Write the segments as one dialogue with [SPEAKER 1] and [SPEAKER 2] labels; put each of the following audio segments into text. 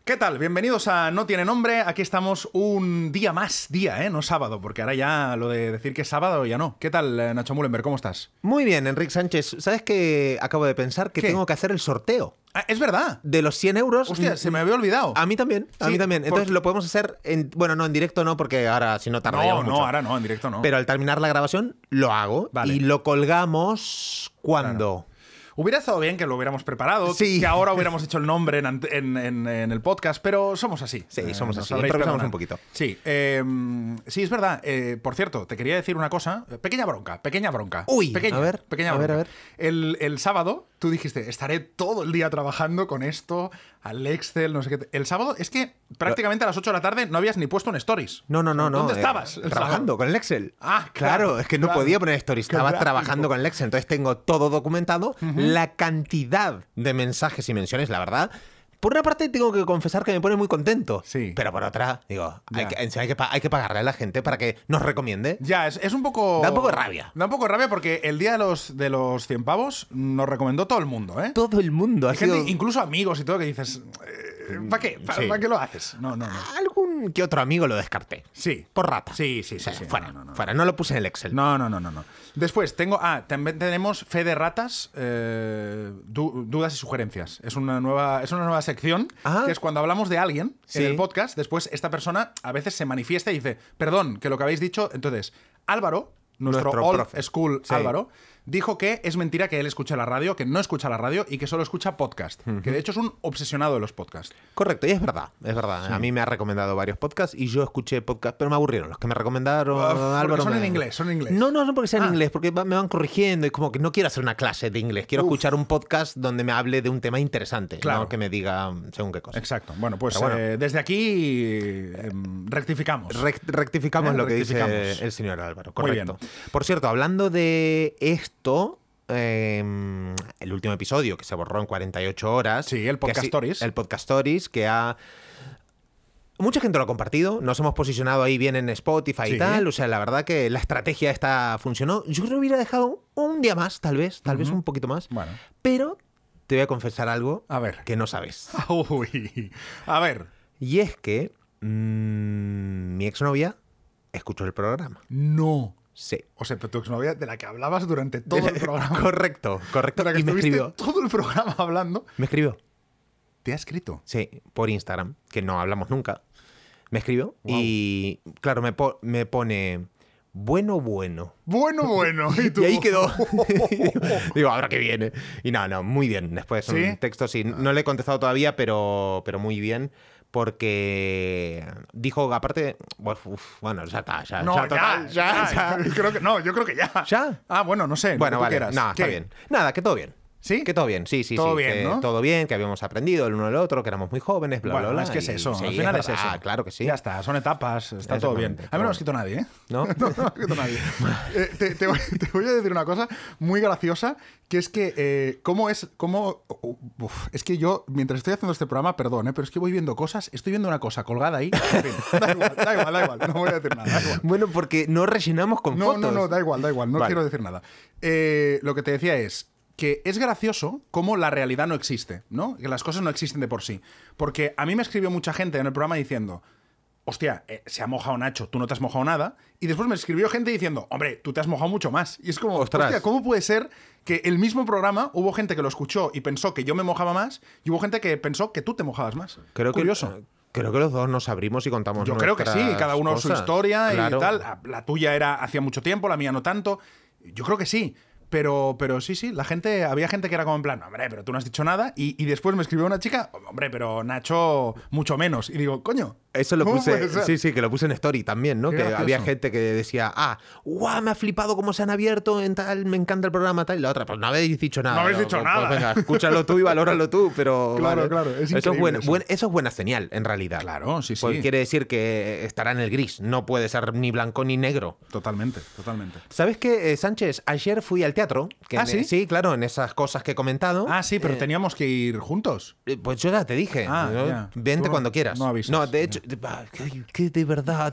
[SPEAKER 1] ¿Qué tal? Bienvenidos a No Tiene Nombre. Aquí estamos un día más, no sábado, porque ahora ya lo de decir que es sábado ya no. ¿Qué tal, Nacho Mullenberg? ¿Cómo estás?
[SPEAKER 2] Muy bien, Enrique Sánchez. ¿Sabes qué? Acabo de pensar que
[SPEAKER 1] ¿Qué?
[SPEAKER 2] tengo que hacer el sorteo.
[SPEAKER 1] Ah, es verdad.
[SPEAKER 2] De los 100 euros.
[SPEAKER 1] Hostia, se me había olvidado.
[SPEAKER 2] A mí también, a mí también. Entonces lo podemos hacer, bueno, no en directo no, porque ahora si no tardaríamos mucho.
[SPEAKER 1] No, ahora no, en directo no.
[SPEAKER 2] Pero al terminar la grabación lo hago y lo colgamos ¿cuándo?
[SPEAKER 1] Claro. Hubiera estado bien que lo hubiéramos preparado,
[SPEAKER 2] Sí.
[SPEAKER 1] que ahora hubiéramos hecho el nombre en el podcast, pero somos así.
[SPEAKER 2] Sí, somos
[SPEAKER 1] nos
[SPEAKER 2] así.
[SPEAKER 1] sabréis
[SPEAKER 2] Improvisamos
[SPEAKER 1] perdonar.
[SPEAKER 2] un poquito.
[SPEAKER 1] Sí, sí, es verdad. Por cierto, te quería decir una cosa. Pequeña bronca.
[SPEAKER 2] Uy,
[SPEAKER 1] pequeña,
[SPEAKER 2] a ver,
[SPEAKER 1] pequeña
[SPEAKER 2] a
[SPEAKER 1] bronca.
[SPEAKER 2] ver.
[SPEAKER 1] El sábado tú dijiste, estaré todo el día trabajando con esto, al Excel, no sé qué. El sábado es que prácticamente a las 8 de la tarde no habías ni puesto un stories.
[SPEAKER 2] No.
[SPEAKER 1] ¿Dónde estabas? el
[SPEAKER 2] Trabajando
[SPEAKER 1] sábado?
[SPEAKER 2] con el Excel.
[SPEAKER 1] Ah,
[SPEAKER 2] Claro, es que no
[SPEAKER 1] claro.
[SPEAKER 2] podía poner stories. Estaba
[SPEAKER 1] Claro.
[SPEAKER 2] trabajando con el Excel. Entonces tengo todo documentado. La cantidad de mensajes y menciones, la verdad. Por una parte tengo que confesar que me pone muy contento.
[SPEAKER 1] Sí.
[SPEAKER 2] Pero por otra, digo,
[SPEAKER 1] Ya.
[SPEAKER 2] hay que pagarle a la gente para que nos recomiende.
[SPEAKER 1] Ya, es un poco...
[SPEAKER 2] Da un poco de rabia.
[SPEAKER 1] Da un poco de rabia porque el día de los 100 pavos nos recomendó todo el mundo, ¿eh?
[SPEAKER 2] Todo el mundo ha
[SPEAKER 1] Hay gente,
[SPEAKER 2] sido...
[SPEAKER 1] incluso amigos y todo, que dices... ¿Para qué?
[SPEAKER 2] Sí.
[SPEAKER 1] ¿Para qué lo haces? No.
[SPEAKER 2] Algún que otro amigo lo descarté.
[SPEAKER 1] Sí.
[SPEAKER 2] Por rata.
[SPEAKER 1] Sí.
[SPEAKER 2] Fuera,
[SPEAKER 1] No.
[SPEAKER 2] fuera. No lo puse en el Excel.
[SPEAKER 1] No. Después también tenemos Fe de Ratas, dudas y sugerencias. Es una nueva sección que es cuando hablamos de alguien
[SPEAKER 2] Sí.
[SPEAKER 1] en el podcast, después esta persona a veces se manifiesta y dice, perdón, que lo que habéis dicho, entonces, Álvaro, nuestro old
[SPEAKER 2] profe.
[SPEAKER 1] school
[SPEAKER 2] Sí.
[SPEAKER 1] Álvaro, dijo que es mentira que él escucha la radio, que no escucha la radio y que solo escucha podcast. Que de hecho es un obsesionado de los podcasts.
[SPEAKER 2] Correcto, y es verdad, es verdad.
[SPEAKER 1] Sí.
[SPEAKER 2] A mí me ha recomendado varios podcasts y yo escuché podcasts, pero me aburrieron. Los que me recomendaron, Álvaro.
[SPEAKER 1] Son en inglés.
[SPEAKER 2] No porque sean en inglés, porque me van corrigiendo y como que no quiero hacer una clase de inglés. Quiero escuchar un podcast donde me hable de un tema interesante,
[SPEAKER 1] Claro.
[SPEAKER 2] no que me diga según qué cosa.
[SPEAKER 1] Exacto. Bueno, pues
[SPEAKER 2] Pero bueno.
[SPEAKER 1] desde aquí rectificamos.
[SPEAKER 2] Rectificamos lo que
[SPEAKER 1] Rectificamos.
[SPEAKER 2] dice el señor Álvaro,
[SPEAKER 1] Muy
[SPEAKER 2] correcto. Por cierto, hablando de esto... el último episodio que se borró en 48 horas.
[SPEAKER 1] Sí, el Podcast Stories.
[SPEAKER 2] El Podcast Stories, que ha... Mucha gente lo ha compartido, nos hemos posicionado ahí bien en Spotify
[SPEAKER 1] Sí.
[SPEAKER 2] y tal, o sea, la verdad que la estrategia esta funcionó. Yo creo que hubiera dejado un día más, tal vez un poquito más.
[SPEAKER 1] Bueno.
[SPEAKER 2] Pero te voy a confesar algo
[SPEAKER 1] A ver.
[SPEAKER 2] que no sabes.
[SPEAKER 1] Uy. A ver.
[SPEAKER 2] Y es que mi exnovia escuchó el programa.
[SPEAKER 1] No.
[SPEAKER 2] Sí.
[SPEAKER 1] O sea, pero tu exnovia de la que hablabas durante todo el programa.
[SPEAKER 2] Correcto.
[SPEAKER 1] De la que
[SPEAKER 2] Y me
[SPEAKER 1] estuviste
[SPEAKER 2] escribió.
[SPEAKER 1] todo el programa hablando.
[SPEAKER 2] Me escribió.
[SPEAKER 1] ¿Te ha escrito?
[SPEAKER 2] Sí, por Instagram, que no hablamos nunca. Me escribió
[SPEAKER 1] Wow.
[SPEAKER 2] y, claro, me pone, bueno.
[SPEAKER 1] Bueno.
[SPEAKER 2] Y
[SPEAKER 1] tú?
[SPEAKER 2] ahí quedó. Digo, ahora que viene. Y no, muy bien. Después
[SPEAKER 1] ¿Sí?
[SPEAKER 2] un texto, sí. No le he contestado todavía, pero muy bien. Porque dijo, aparte, bueno, ya está, ya.
[SPEAKER 1] No,
[SPEAKER 2] total, ya.
[SPEAKER 1] Yo creo que ya.
[SPEAKER 2] ¿Ya?
[SPEAKER 1] Ah, bueno, no sé.
[SPEAKER 2] Bueno,
[SPEAKER 1] lo que tú
[SPEAKER 2] vale.
[SPEAKER 1] quieras.
[SPEAKER 2] No, está
[SPEAKER 1] ¿Qué?
[SPEAKER 2] bien. Nada, que todo bien.
[SPEAKER 1] ¿Sí?
[SPEAKER 2] Que todo bien, sí.
[SPEAKER 1] Todo bien,
[SPEAKER 2] que
[SPEAKER 1] ¿no?
[SPEAKER 2] todo bien, que habíamos aprendido el uno del otro, que éramos muy jóvenes, bla,
[SPEAKER 1] Bueno,
[SPEAKER 2] bla, bla.
[SPEAKER 1] es que es
[SPEAKER 2] y
[SPEAKER 1] eso.
[SPEAKER 2] sí,
[SPEAKER 1] al final es
[SPEAKER 2] verdad,
[SPEAKER 1] eso.
[SPEAKER 2] Claro que sí.
[SPEAKER 1] Ya está, son etapas, está todo bien.
[SPEAKER 2] Exactamente,
[SPEAKER 1] A mí no me ha
[SPEAKER 2] todo
[SPEAKER 1] escrito nadie, ¿eh?
[SPEAKER 2] ¿No?
[SPEAKER 1] No me ha escrito nadie. Te voy a decir una cosa muy graciosa, que es que es que yo, mientras estoy haciendo este programa, perdón, pero es que voy viendo cosas, estoy viendo una cosa colgada ahí. En fin, da igual, no voy a decir nada. Da igual.
[SPEAKER 2] Bueno, porque no rellenamos con fotos.
[SPEAKER 1] No, da igual, no
[SPEAKER 2] Vale.
[SPEAKER 1] quiero decir nada. Lo que te decía es que es gracioso cómo la realidad no existe, ¿no? Que las cosas no existen de por sí. Porque a mí me escribió mucha gente en el programa diciendo, hostia, se ha mojado Nacho, tú no te has mojado nada. Y después me escribió gente diciendo, hombre, tú te has mojado mucho más. Y es como,
[SPEAKER 2] Ostras.
[SPEAKER 1] hostia, ¿cómo puede ser que el mismo programa hubo gente que lo escuchó y pensó que yo me mojaba más y hubo gente que pensó que tú te mojabas más? Curioso.
[SPEAKER 2] Creo que los dos nos abrimos y contamos.
[SPEAKER 1] Yo creo que sí,
[SPEAKER 2] nuestras
[SPEAKER 1] cada uno su
[SPEAKER 2] cosas.
[SPEAKER 1] historia
[SPEAKER 2] Claro.
[SPEAKER 1] y tal. La tuya era hacía mucho tiempo, la mía no tanto. Yo creo que sí. Pero sí, había gente que era como en plan, hombre, pero tú no has dicho nada. Y después me escribió una chica, hombre, pero Nacho mucho menos. Y digo, coño.
[SPEAKER 2] Eso lo
[SPEAKER 1] ¿cómo
[SPEAKER 2] puse,
[SPEAKER 1] puede ser?
[SPEAKER 2] sí, que lo puse en Story también, ¿no?
[SPEAKER 1] Qué
[SPEAKER 2] Que
[SPEAKER 1] gracioso.
[SPEAKER 2] había gente que decía, guau, me ha flipado cómo se han abierto en tal, me encanta el programa tal. Y la otra, pues no habéis dicho nada.
[SPEAKER 1] No habéis dicho nada.
[SPEAKER 2] Pues venga, escúchalo tú y valóralo tú, pero...
[SPEAKER 1] Claro,
[SPEAKER 2] vale.
[SPEAKER 1] claro, es
[SPEAKER 2] eso es
[SPEAKER 1] increíble eso.
[SPEAKER 2] eso es buena señal, en realidad.
[SPEAKER 1] Claro, sí.
[SPEAKER 2] Pues quiere decir que estará en el gris, no puede ser ni blanco ni negro.
[SPEAKER 1] Totalmente.
[SPEAKER 2] ¿Sabes qué, Sánchez? Ayer fui al teatro.
[SPEAKER 1] ¿Ah, sí?
[SPEAKER 2] Sí, claro, en esas cosas que he comentado.
[SPEAKER 1] Ah, sí, pero teníamos que ir juntos.
[SPEAKER 2] Pues yo ya te dije.
[SPEAKER 1] Ah,
[SPEAKER 2] ¿no?
[SPEAKER 1] ya.
[SPEAKER 2] Vente
[SPEAKER 1] Tú
[SPEAKER 2] cuando quieras.
[SPEAKER 1] no avisas.
[SPEAKER 2] No, de hecho, que de verdad.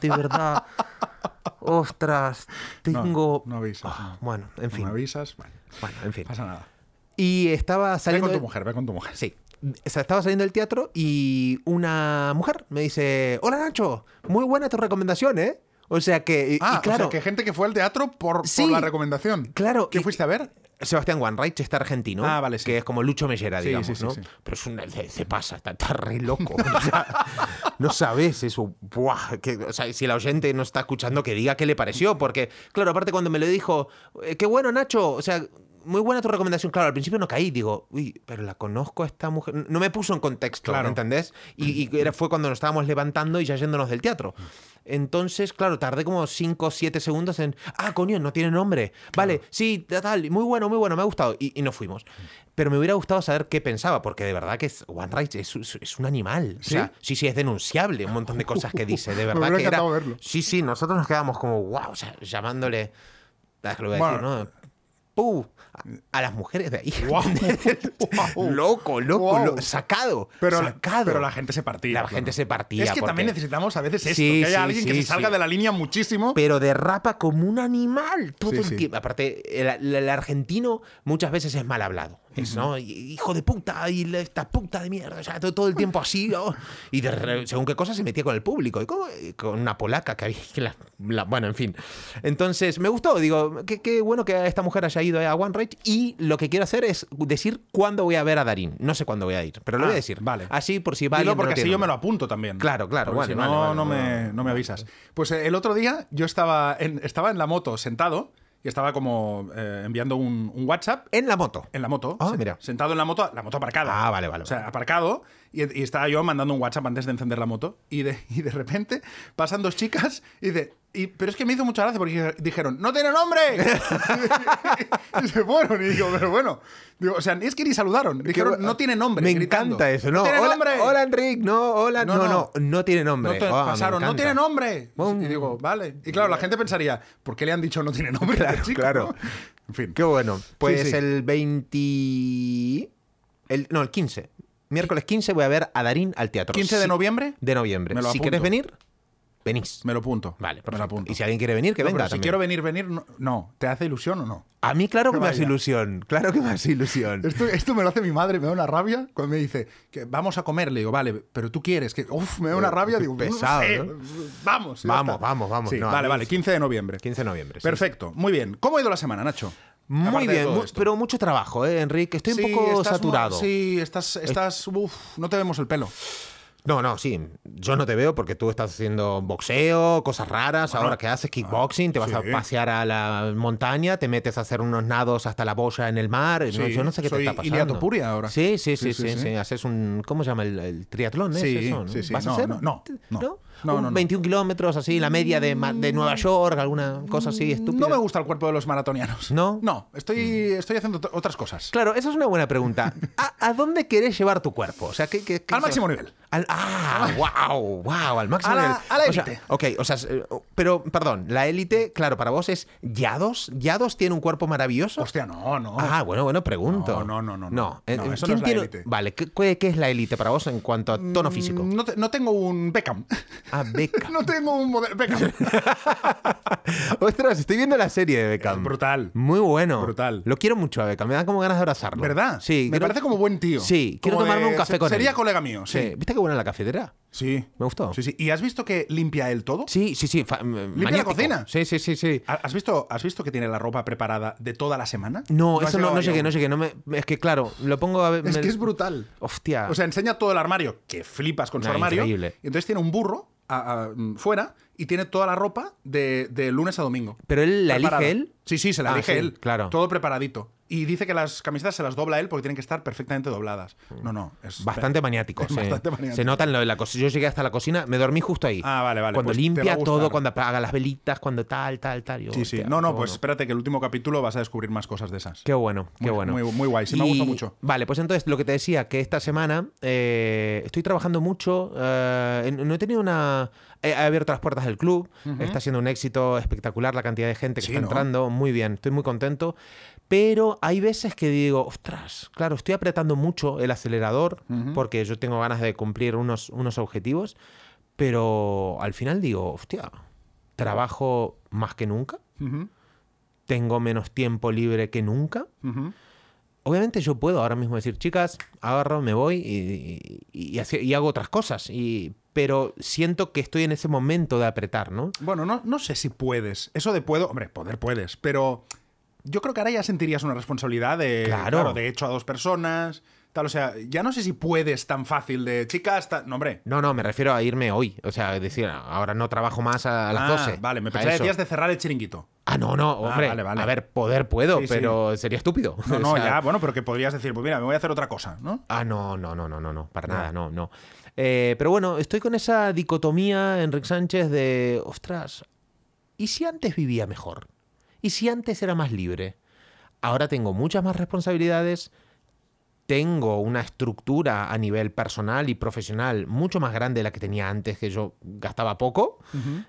[SPEAKER 2] Ostras, tengo.
[SPEAKER 1] No avisas.
[SPEAKER 2] Ah, bueno, en
[SPEAKER 1] No
[SPEAKER 2] fin.
[SPEAKER 1] me avisas.
[SPEAKER 2] Bueno, en fin.
[SPEAKER 1] Pasa nada.
[SPEAKER 2] Y estaba
[SPEAKER 1] Ve
[SPEAKER 2] saliendo.
[SPEAKER 1] con tu mujer.
[SPEAKER 2] Sí. O sea, estaba saliendo del teatro y una mujer me dice, hola Nacho, muy buena tu recomendación, ¿eh? O sea que, y claro,
[SPEAKER 1] o sea, que gente que fue al teatro por
[SPEAKER 2] Sí,
[SPEAKER 1] la recomendación.
[SPEAKER 2] claro,
[SPEAKER 1] ¿Qué
[SPEAKER 2] y-
[SPEAKER 1] fuiste a ver?
[SPEAKER 2] Sebastián Wanreich está argentino,
[SPEAKER 1] Vale, sí.
[SPEAKER 2] que es como Lucho Mellera,
[SPEAKER 1] Sí,
[SPEAKER 2] digamos,
[SPEAKER 1] sí, sí,
[SPEAKER 2] ¿no?
[SPEAKER 1] sí.
[SPEAKER 2] Pero se pasa, está re loco. O sea, no sabes eso. Buah, o sea, si la oyente no está escuchando, que diga qué le pareció. Porque, claro, aparte cuando me lo dijo, qué bueno, Nacho, o sea, muy buena tu recomendación. Claro, al principio no caí, digo, uy, pero la conozco a esta mujer. No me puso en contexto,
[SPEAKER 1] Claro.
[SPEAKER 2] ¿entendés? Fue cuando nos estábamos levantando y ya yéndonos del teatro. Entonces, claro, tardé como 5 o 7 segundos en, coño, no tiene nombre. Vale, sí, tal, muy bueno, me ha gustado. Y nos fuimos. Pero me hubiera gustado saber qué pensaba, porque de verdad que Wanreich es un animal.
[SPEAKER 1] ¿Sí?
[SPEAKER 2] O sea, sí, es denunciable un montón de cosas que dice. De
[SPEAKER 1] Me
[SPEAKER 2] verdad
[SPEAKER 1] hubiera
[SPEAKER 2] que era.
[SPEAKER 1] encantado verlo.
[SPEAKER 2] Sí, nosotros nos quedamos como, wow, o sea, llamándole. Es que lo voy a decir,
[SPEAKER 1] Bueno.
[SPEAKER 2] ¿no? ¡Puh! A las mujeres de ahí.
[SPEAKER 1] Guau.
[SPEAKER 2] Loco,
[SPEAKER 1] Guau.
[SPEAKER 2] sacado.
[SPEAKER 1] Pero
[SPEAKER 2] sacado.
[SPEAKER 1] la gente se partía.
[SPEAKER 2] La gente se partía.
[SPEAKER 1] Es que
[SPEAKER 2] porque-
[SPEAKER 1] también necesitamos a veces esto,
[SPEAKER 2] Sí,
[SPEAKER 1] que haya
[SPEAKER 2] sí,
[SPEAKER 1] alguien que
[SPEAKER 2] sí,
[SPEAKER 1] se salga
[SPEAKER 2] sí.
[SPEAKER 1] de la línea muchísimo.
[SPEAKER 2] Pero derrapa como un animal todo
[SPEAKER 1] Sí,
[SPEAKER 2] el
[SPEAKER 1] sí.
[SPEAKER 2] tiempo. Aparte, el argentino muchas veces es mal hablado. ¿No? Hijo de puta, y esta puta de mierda. O sea, todo el tiempo así. ¿No? Y según qué cosa se metía con el público. Y con una polaca que había. Bueno, en fin. Entonces, me gustó. Digo, qué bueno que esta mujer haya ido a Wanreich. Y lo que quiero hacer es decir cuándo voy a ver a Darín. No sé cuándo voy a ir, pero lo voy a decir.
[SPEAKER 1] Vale.
[SPEAKER 2] Así por si va
[SPEAKER 1] Dilo
[SPEAKER 2] alguien que
[SPEAKER 1] porque
[SPEAKER 2] no
[SPEAKER 1] así
[SPEAKER 2] tiene
[SPEAKER 1] yo me lo
[SPEAKER 2] nombre.
[SPEAKER 1] apunto también.
[SPEAKER 2] Claro,
[SPEAKER 1] Porque
[SPEAKER 2] vale,
[SPEAKER 1] si
[SPEAKER 2] vale,
[SPEAKER 1] no,
[SPEAKER 2] vale.
[SPEAKER 1] no me avisas. Pues el otro día yo estaba en la moto sentado y estaba como enviando un WhatsApp.
[SPEAKER 2] En la moto.
[SPEAKER 1] En la moto.
[SPEAKER 2] Mira.
[SPEAKER 1] Sentado en la moto aparcada.
[SPEAKER 2] Vale.
[SPEAKER 1] O sea, aparcado. Y estaba yo mandando un WhatsApp antes de encender la moto. Y de repente pasan dos chicas y pero es que me hizo mucha gracia porque dijeron, ¡no tiene nombre! Y se fueron. Y digo, pero bueno. Digo, o sea, es que ni saludaron. Dijeron, no tiene nombre.
[SPEAKER 2] Me
[SPEAKER 1] gritando.
[SPEAKER 2] encanta eso, ¿no?
[SPEAKER 1] ¡No tiene
[SPEAKER 2] hola,
[SPEAKER 1] nombre!
[SPEAKER 2] hola, Enric, no, hola, no tiene nombre. Me
[SPEAKER 1] Pasaron, no
[SPEAKER 2] encanta.
[SPEAKER 1] tiene nombre.
[SPEAKER 2] Bum.
[SPEAKER 1] Y digo, vale. Y claro, la gente pensaría, ¿por qué le han dicho no tiene nombre?
[SPEAKER 2] Claro,
[SPEAKER 1] al chico?
[SPEAKER 2] claro.
[SPEAKER 1] En fin.
[SPEAKER 2] Qué bueno. Pues
[SPEAKER 1] sí.
[SPEAKER 2] el 20... el 15. Miércoles 15 voy a ver a Darín al teatro.
[SPEAKER 1] 15 de noviembre.
[SPEAKER 2] De noviembre.
[SPEAKER 1] Me lo
[SPEAKER 2] Si
[SPEAKER 1] apunto.
[SPEAKER 2] quieres venir, venís.
[SPEAKER 1] Me lo apunto.
[SPEAKER 2] Vale,
[SPEAKER 1] me lo
[SPEAKER 2] perfecto.
[SPEAKER 1] apunto.
[SPEAKER 2] Y si alguien quiere venir, que
[SPEAKER 1] No,
[SPEAKER 2] venga
[SPEAKER 1] pero si
[SPEAKER 2] también.
[SPEAKER 1] quiero venir, no. ¿Te hace ilusión o no?
[SPEAKER 2] A mí claro que
[SPEAKER 1] Que
[SPEAKER 2] me hace
[SPEAKER 1] vaya.
[SPEAKER 2] ilusión. Claro que me hace ilusión.
[SPEAKER 1] Esto me lo hace mi madre, me da una rabia cuando me dice que vamos a comer. Le digo, vale, pero tú quieres que. Uf, me da una rabia. Digo,
[SPEAKER 2] pesado,
[SPEAKER 1] no sé,
[SPEAKER 2] ¿no?
[SPEAKER 1] Vamos. ya
[SPEAKER 2] Vamos,
[SPEAKER 1] está.
[SPEAKER 2] vamos.
[SPEAKER 1] Sí,
[SPEAKER 2] No, a
[SPEAKER 1] vale,
[SPEAKER 2] mí
[SPEAKER 1] vale, 15 de noviembre.
[SPEAKER 2] 15 de noviembre. Sí.
[SPEAKER 1] Perfecto, muy bien. ¿Cómo ha ido la semana, Nacho?
[SPEAKER 2] Muy
[SPEAKER 1] Aparte de
[SPEAKER 2] bien,
[SPEAKER 1] todo esto.
[SPEAKER 2] pero mucho trabajo, Enrique. Estoy un poco
[SPEAKER 1] estás
[SPEAKER 2] saturado.
[SPEAKER 1] Sí, estás. Uf, no te vemos el pelo.
[SPEAKER 2] No, sí. Yo no te veo porque tú estás haciendo boxeo, cosas raras.
[SPEAKER 1] Bueno,
[SPEAKER 2] ahora que haces kickboxing, te vas a
[SPEAKER 1] sí.
[SPEAKER 2] pasear a la montaña, te metes a hacer unos nados hasta la boya en el mar.
[SPEAKER 1] Sí,
[SPEAKER 2] yo no sé qué te
[SPEAKER 1] soy
[SPEAKER 2] está pasando.
[SPEAKER 1] Ilia Topuria ahora.
[SPEAKER 2] Sí.
[SPEAKER 1] Sí.
[SPEAKER 2] Haces un... ¿Cómo se llama? El triatlón, ¿es
[SPEAKER 1] Sí,
[SPEAKER 2] eso? ¿no?
[SPEAKER 1] sí.
[SPEAKER 2] ¿Vas a
[SPEAKER 1] No,
[SPEAKER 2] hacer?
[SPEAKER 1] no. No.
[SPEAKER 2] 21 kilómetros, así, la media de Nueva York, alguna cosa así estúpida.
[SPEAKER 1] No me gusta el cuerpo de los maratonianos.
[SPEAKER 2] ¿No?
[SPEAKER 1] No, estoy haciendo otras cosas.
[SPEAKER 2] Claro, esa es una buena pregunta. ¿A dónde querés llevar tu cuerpo? O sea, ¿qué
[SPEAKER 1] Al máximo nivel.
[SPEAKER 2] Wow, al máximo
[SPEAKER 1] A la-
[SPEAKER 2] nivel.
[SPEAKER 1] a la
[SPEAKER 2] O sea,
[SPEAKER 1] élite.
[SPEAKER 2] ok, o sea, pero, perdón, la élite, claro, para vos es Yados. ¿Yados tiene un cuerpo maravilloso?
[SPEAKER 1] Hostia, no.
[SPEAKER 2] Bueno, pregunto.
[SPEAKER 1] No.
[SPEAKER 2] No,
[SPEAKER 1] eso
[SPEAKER 2] ¿quién
[SPEAKER 1] no es la
[SPEAKER 2] tiene-
[SPEAKER 1] élite.
[SPEAKER 2] Vale, ¿qué es la élite para vos en cuanto a tono físico?
[SPEAKER 1] No tengo un Beckham.
[SPEAKER 2] Beckham.
[SPEAKER 1] No tengo un modelo. Beckham.
[SPEAKER 2] Ostras, estoy viendo la serie de Beckham.
[SPEAKER 1] Brutal.
[SPEAKER 2] Muy bueno.
[SPEAKER 1] Brutal.
[SPEAKER 2] Lo quiero mucho a Beckham, me da como ganas de abrazarlo.
[SPEAKER 1] ¿Verdad?
[SPEAKER 2] Sí.
[SPEAKER 1] Me parece como buen tío.
[SPEAKER 2] Sí, quiero
[SPEAKER 1] Como
[SPEAKER 2] tomarme
[SPEAKER 1] de-
[SPEAKER 2] un café con él.
[SPEAKER 1] Sería colega mío, sí.
[SPEAKER 2] ¿Viste qué buena la cafetera?
[SPEAKER 1] Sí.
[SPEAKER 2] Me gustó.
[SPEAKER 1] Sí. ¿Y has visto que limpia él todo?
[SPEAKER 2] Sí.
[SPEAKER 1] ¿Limpia la cocina?
[SPEAKER 2] Sí.
[SPEAKER 1] ¿Has visto que tiene la ropa preparada de toda la semana?
[SPEAKER 2] No,
[SPEAKER 1] has
[SPEAKER 2] eso no
[SPEAKER 1] llevado
[SPEAKER 2] llegué,
[SPEAKER 1] ahí
[SPEAKER 2] no
[SPEAKER 1] aún?
[SPEAKER 2] llegué. Es que claro, lo pongo a ver.
[SPEAKER 1] Es que es brutal.
[SPEAKER 2] Hostia.
[SPEAKER 1] O sea, enseña todo el armario, que flipas con su
[SPEAKER 2] Nah,
[SPEAKER 1] armario.
[SPEAKER 2] increíble.
[SPEAKER 1] Y entonces tiene un burro fuera y tiene toda la ropa de lunes a domingo.
[SPEAKER 2] ¿Pero él la
[SPEAKER 1] Preparada.
[SPEAKER 2] elige él?
[SPEAKER 1] Sí, se la elige
[SPEAKER 2] sí,
[SPEAKER 1] él.
[SPEAKER 2] claro.
[SPEAKER 1] Todo preparadito. Y dice que las camisetas se las dobla él porque tienen que estar perfectamente dobladas. No, es
[SPEAKER 2] Bastante maniático. Sí.
[SPEAKER 1] Bastante maniático.
[SPEAKER 2] Se nota en lo de la cocina. Yo llegué hasta la cocina, me dormí justo ahí.
[SPEAKER 1] Vale.
[SPEAKER 2] Cuando
[SPEAKER 1] Pues te va
[SPEAKER 2] limpia
[SPEAKER 1] a gustar.
[SPEAKER 2] todo, cuando apaga las velitas, cuando tal. Yo,
[SPEAKER 1] Sí.
[SPEAKER 2] hostia,
[SPEAKER 1] No,
[SPEAKER 2] qué
[SPEAKER 1] pues
[SPEAKER 2] bueno.
[SPEAKER 1] espérate que el último capítulo vas a descubrir más cosas de esas.
[SPEAKER 2] Qué bueno, qué bueno.
[SPEAKER 1] Muy guay, sí, me gusta mucho.
[SPEAKER 2] Vale, pues entonces lo que te decía, que esta semana estoy trabajando mucho. No he tenido una. He abierto las puertas del club. Está siendo un éxito espectacular la cantidad de gente que
[SPEAKER 1] Sí,
[SPEAKER 2] está
[SPEAKER 1] ¿no?
[SPEAKER 2] entrando. Muy bien, estoy muy contento. Pero hay veces que digo, ostras, claro, estoy apretando mucho el acelerador porque yo tengo ganas de cumplir unos objetivos. Pero al final digo, hostia, trabajo más que nunca.
[SPEAKER 1] Ujú,
[SPEAKER 2] Tengo menos tiempo libre que nunca.
[SPEAKER 1] ujú.
[SPEAKER 2] obviamente yo puedo ahora mismo decir, chicas, agarro, me voy y hago otras cosas. Pero siento que estoy en ese momento de apretar, ¿no?
[SPEAKER 1] Bueno, no sé si puedes. Eso de puedo, hombre, poder puedes, pero yo creo que ahora ya sentirías una responsabilidad de,
[SPEAKER 2] Claro.
[SPEAKER 1] de hecho a 2 personas, tal, o sea, ya no sé si puedes tan fácil de chicas, no, hombre.
[SPEAKER 2] No, me refiero a irme hoy. O sea, decir, ahora no trabajo más a las 12.
[SPEAKER 1] Vale, me
[SPEAKER 2] A
[SPEAKER 1] pensaba que
[SPEAKER 2] eso.
[SPEAKER 1] decías de cerrar el chiringuito.
[SPEAKER 2] No, hombre.
[SPEAKER 1] vale.
[SPEAKER 2] A ver, poder puedo,
[SPEAKER 1] Sí, sí.
[SPEAKER 2] pero sería estúpido.
[SPEAKER 1] No,
[SPEAKER 2] O sea,
[SPEAKER 1] ya, bueno, pero que podrías decir, pues mira, me voy a hacer otra cosa, ¿no?
[SPEAKER 2] No, para nada, no. Pero bueno, estoy con esa dicotomía, Enric Sánchez, de, ostras, ¿y si antes vivía mejor? ¿Y si antes era más libre? Ahora tengo muchas más responsabilidades, tengo una estructura a nivel personal y profesional mucho más grande de la que tenía antes, que yo gastaba poco.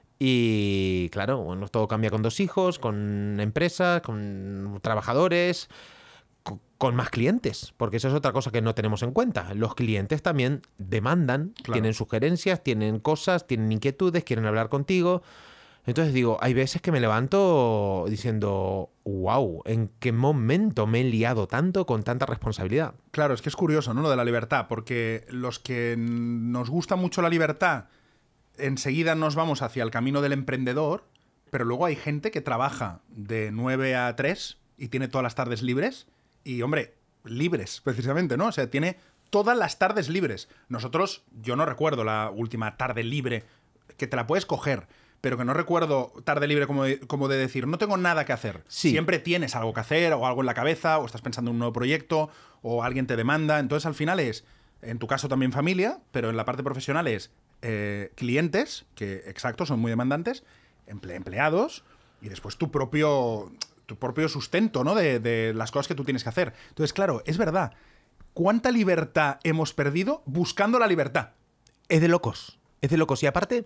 [SPEAKER 2] Y claro, bueno, todo cambia con 2 hijos, con empresas, con trabajadores, con más clientes, porque eso es otra cosa que no tenemos en cuenta. Los clientes también demandan,
[SPEAKER 1] Claro.
[SPEAKER 2] tienen sugerencias, tienen cosas, tienen inquietudes, quieren hablar contigo. Entonces digo, hay veces que me levanto diciendo, wow, ¿en qué momento me he liado tanto con tanta responsabilidad?
[SPEAKER 1] Claro, es que es curioso, ¿no? Lo de la libertad, porque los que nos gusta mucho la libertad, enseguida nos vamos hacia el camino del emprendedor, pero luego hay gente que trabaja de 9 a 3 y tiene todas las tardes libres, y hombre, libres, precisamente, ¿no? O sea, tiene todas las tardes libres. Nosotros, yo no recuerdo la última tarde libre, que te la puedes coger, pero que no recuerdo tarde libre como de decir, no tengo nada que hacer.
[SPEAKER 2] Sí.
[SPEAKER 1] Siempre tienes algo que hacer, o algo en la cabeza, o estás pensando en un nuevo proyecto, o alguien te demanda. Entonces, al final es, en tu caso también familia, pero en la parte profesional es clientes, que exacto, son muy demandantes, empleados, y después tu propio sustento, ¿no? De las cosas que tú tienes que hacer. Entonces, claro, es verdad. ¿Cuánta libertad hemos perdido buscando la libertad?
[SPEAKER 2] Es de locos. Es de locos. Y aparte,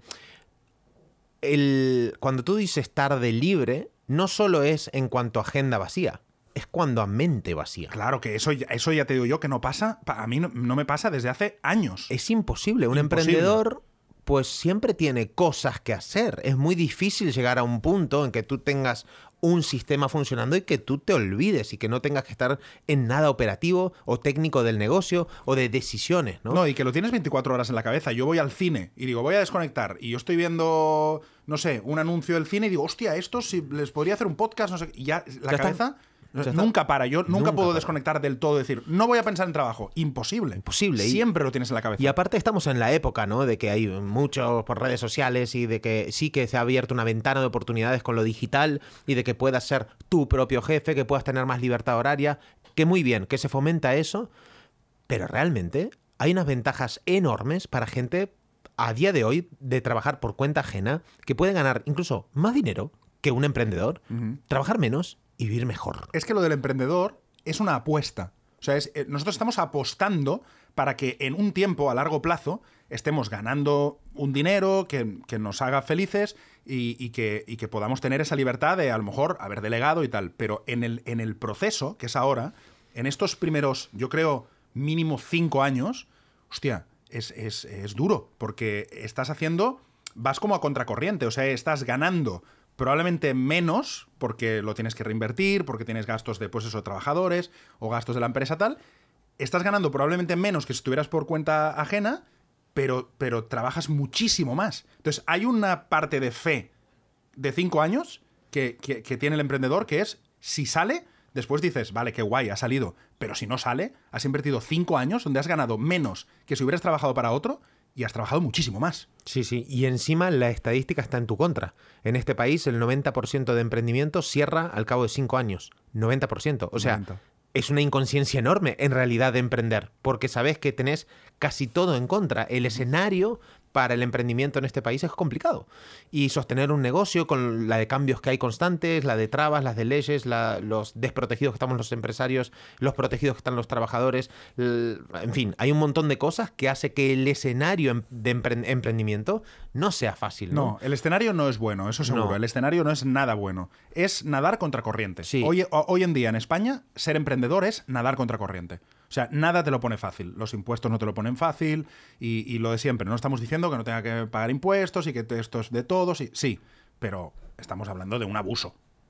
[SPEAKER 2] cuando tú dices tarde libre, no solo es en cuanto a agenda vacía, es cuando a mente vacía.
[SPEAKER 1] Claro que eso ya te digo yo que no pasa, a mí no me pasa desde hace años.
[SPEAKER 2] Es imposible. Un
[SPEAKER 1] Imposible.
[SPEAKER 2] emprendedor, pues siempre tiene cosas que hacer. Es muy difícil llegar a un punto en que tú tengas un sistema funcionando y que tú te olvides y que no tengas que estar en nada operativo o técnico del negocio o de decisiones, ¿no?
[SPEAKER 1] No, y que lo tienes 24 horas en la cabeza. Yo voy al cine y digo, voy a desconectar. Y yo estoy viendo, no sé, un anuncio del cine y digo, hostia, esto si les podría hacer un podcast, no sé. Y ya la
[SPEAKER 2] Ya
[SPEAKER 1] cabeza
[SPEAKER 2] está. Ya está.
[SPEAKER 1] nunca para. Yo nunca
[SPEAKER 2] Nunca
[SPEAKER 1] puedo
[SPEAKER 2] para.
[SPEAKER 1] desconectar del todo, decir, no voy a pensar en trabajo. Imposible.
[SPEAKER 2] Imposible.
[SPEAKER 1] Siempre lo tienes en la cabeza.
[SPEAKER 2] Y aparte estamos en la época, ¿no? De que hay mucho por redes sociales y de que sí que se ha abierto una ventana de oportunidades con lo digital y de que puedas ser tu propio jefe, que puedas tener más libertad horaria, que muy bien, que se fomenta eso, pero realmente hay unas ventajas enormes para gente a día de hoy de trabajar por cuenta ajena, que puede ganar incluso más dinero que un emprendedor, trabajar menos y vivir mejor.
[SPEAKER 1] Es que lo del emprendedor es una apuesta. O sea, nosotros estamos apostando para que en un tiempo, a largo plazo, estemos ganando un dinero que nos haga felices y que podamos tener esa libertad de, a lo mejor, haber delegado y tal. Pero en el proceso, que es ahora, en estos primeros, yo creo, mínimo 5 años, hostia, es duro, porque vas como a contracorriente, o sea, estás ganando probablemente menos, porque lo tienes que reinvertir, porque tienes gastos de, pues eso, trabajadores o gastos de la empresa tal. Estás ganando probablemente menos que si estuvieras por cuenta ajena, pero trabajas muchísimo más. Entonces, hay una parte de fe de 5 años que tiene el emprendedor, que es, si sale, después dices, vale, qué guay, ha salido. Pero si no sale, has invertido 5 años donde has ganado menos que si hubieras trabajado para otro y has trabajado muchísimo más.
[SPEAKER 2] Sí, sí. Y encima la estadística está en tu contra. En este país el 90% de emprendimiento cierra al cabo de 5 años. 90%. O sea,
[SPEAKER 1] 90.
[SPEAKER 2] Es una inconsciencia enorme en realidad de emprender, porque sabes que tenés casi todo en contra. El escenario para el emprendimiento en este país es complicado. Y sostener un negocio con la de cambios que hay constantes, la de trabas, las de leyes, los desprotegidos que estamos los empresarios, los protegidos que están los trabajadores, en fin, hay un montón de cosas que hace que el escenario de emprendimiento no sea fácil, ¿no?
[SPEAKER 1] No, el escenario no es bueno, eso seguro.
[SPEAKER 2] No.
[SPEAKER 1] El escenario no es nada bueno. Es nadar contra corriente.
[SPEAKER 2] Sí.
[SPEAKER 1] Hoy en día en España, ser emprendedor es nadar contra corriente. O sea, nada te lo pone fácil. Los impuestos no te lo ponen fácil y lo de siempre. No estamos diciendo que no tenga que pagar impuestos y que esto es de todos. Sí, pero estamos hablando de un abuso.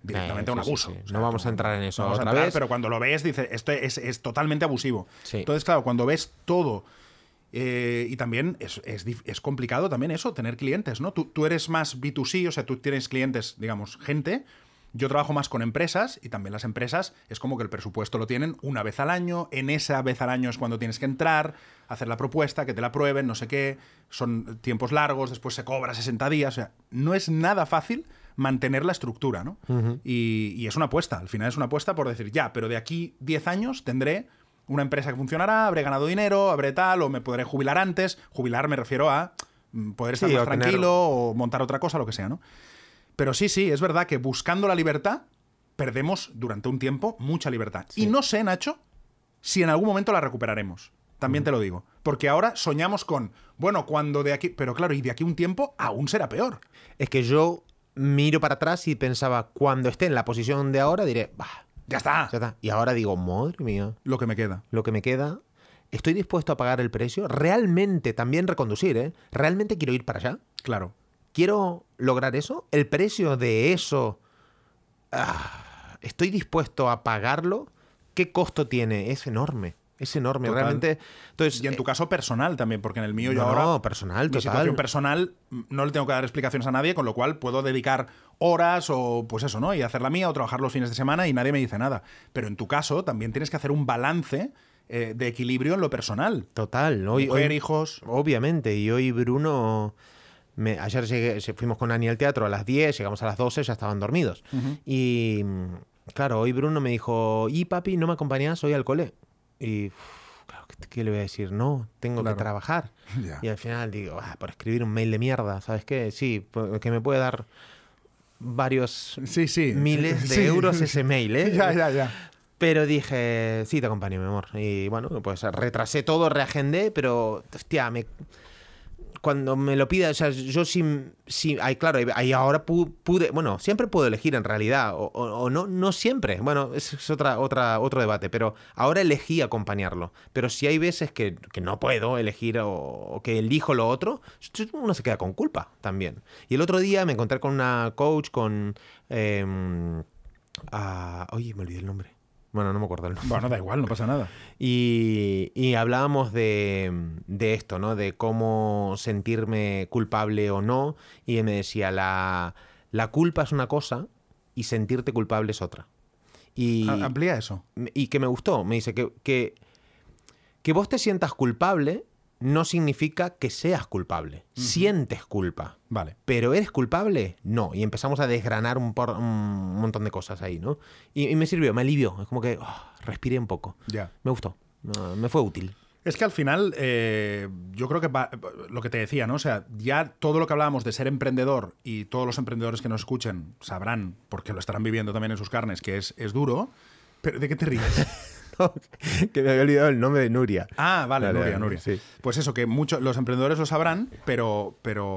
[SPEAKER 1] directamente un
[SPEAKER 2] sí,
[SPEAKER 1] abuso.
[SPEAKER 2] sí.
[SPEAKER 1] O sea,
[SPEAKER 2] No vamos a entrar en eso
[SPEAKER 1] no vamos a
[SPEAKER 2] otra
[SPEAKER 1] entrar,
[SPEAKER 2] vez.
[SPEAKER 1] pero cuando lo ves, dices, esto es totalmente abusivo.
[SPEAKER 2] Sí.
[SPEAKER 1] Entonces, claro, cuando ves todo... y también es complicado también eso, tener clientes, ¿no? Tú eres más B2C, o sea, tú tienes clientes, digamos, gente. Yo trabajo más con empresas y también las empresas es como que el presupuesto lo tienen una vez al año. En esa vez al año es cuando tienes que entrar, hacer la propuesta, que te la aprueben, no sé qué. Son tiempos largos, después se cobra 60 días. O sea, no es nada fácil mantener la estructura, ¿no? Y es una apuesta. Al final es una apuesta por decir, ya, pero de aquí 10 años tendré una empresa que funcionará, habré ganado dinero, habré tal, o me podré jubilar antes. Jubilar me refiero a poder estar
[SPEAKER 2] Sí,
[SPEAKER 1] más
[SPEAKER 2] o tener-
[SPEAKER 1] tranquilo o montar otra cosa, lo que sea, ¿no? Pero sí, es verdad que buscando la libertad perdemos durante un tiempo mucha libertad.
[SPEAKER 2] Sí.
[SPEAKER 1] Y no sé, Nacho, si en algún momento la recuperaremos. También te lo digo. Porque ahora soñamos con, bueno, cuando de aquí... Pero claro, y de aquí un tiempo aún será peor.
[SPEAKER 2] Es que yo miro para atrás y pensaba, cuando esté en la posición de ahora, diré, bah,
[SPEAKER 1] Ya está.
[SPEAKER 2] ya está. Y ahora digo, madre mía,
[SPEAKER 1] Lo que me queda.
[SPEAKER 2] lo que me queda, estoy dispuesto a pagar el precio. Realmente, también reconducir, ¿eh? Realmente quiero ir para allá.
[SPEAKER 1] Claro.
[SPEAKER 2] Quiero lograr eso. El precio de eso, estoy dispuesto a pagarlo. ¿Qué costo tiene? Es enorme. Es enorme,
[SPEAKER 1] Total.
[SPEAKER 2] realmente. Entonces,
[SPEAKER 1] Y en tu caso personal también, porque en el mío yo
[SPEAKER 2] no,
[SPEAKER 1] ahora...
[SPEAKER 2] personal,
[SPEAKER 1] Mi
[SPEAKER 2] total.
[SPEAKER 1] situación personal no le tengo que dar explicaciones a nadie, con lo cual puedo dedicar horas o pues eso, ¿no? Y hacer la mía o trabajar los fines de semana y nadie me dice nada. Pero en tu caso también tienes que hacer un balance de equilibrio en lo personal.
[SPEAKER 2] Total.
[SPEAKER 1] Mujer, hijos...
[SPEAKER 2] Obviamente. Y hoy Bruno... ayer fuimos con Ani al teatro a las 10, llegamos a las 12, ya estaban dormidos. Y claro, hoy Bruno me dijo, ¿y papi, no me acompañás hoy al cole? Y claro, ¿qué le voy a decir? No, tengo
[SPEAKER 1] Claro.
[SPEAKER 2] que trabajar.
[SPEAKER 1] Ya.
[SPEAKER 2] Y al final digo, por escribir un mail de mierda, ¿sabes qué? Sí, que me puede dar varios
[SPEAKER 1] Sí.
[SPEAKER 2] miles de
[SPEAKER 1] Sí.
[SPEAKER 2] euros ese mail, ¿eh?
[SPEAKER 1] Ya.
[SPEAKER 2] Pero dije, sí, te acompaño, mi amor. Y bueno, pues retrasé todo, reagendé, pero, hostia, cuando me lo pida, o sea, yo claro, ahí ahora pude, bueno, siempre puedo elegir en realidad, o no siempre, bueno, es otro debate, pero ahora elegí acompañarlo. Pero si hay veces que no puedo elegir o que elijo lo otro, uno se queda con culpa también. Y el otro día me encontré con una coach, oye, me olvidé el nombre. Bueno, no me acuerdo el nombre.
[SPEAKER 1] Bueno, da igual, no pasa nada.
[SPEAKER 2] Y hablábamos de esto, ¿no? De cómo sentirme culpable o no. Y él me decía, la culpa es una cosa y sentirte culpable es otra. Y
[SPEAKER 1] Amplía eso.
[SPEAKER 2] que me gustó. Me dice que vos te sientas culpable no significa que seas culpable. Sientes culpa.
[SPEAKER 1] Vale.
[SPEAKER 2] ¿Pero eres culpable? No. Y empezamos a desgranar un montón de cosas ahí, ¿no? Y me sirvió, me alivió. Es como que respiré un poco.
[SPEAKER 1] Ya.
[SPEAKER 2] Me gustó. Me fue útil.
[SPEAKER 1] Es que al final, yo creo que lo que te decía, ¿no? O sea, ya todo lo que hablábamos de ser emprendedor y todos los emprendedores que nos escuchen sabrán, porque lo estarán viviendo también en sus carnes, que es duro. Pero ¿de qué te ríes?
[SPEAKER 2] Que me había olvidado el nombre de Nuria.
[SPEAKER 1] Ah, vale,
[SPEAKER 2] Dale,
[SPEAKER 1] Nuria.
[SPEAKER 2] sí.
[SPEAKER 1] Pues eso, que los emprendedores lo sabrán, pero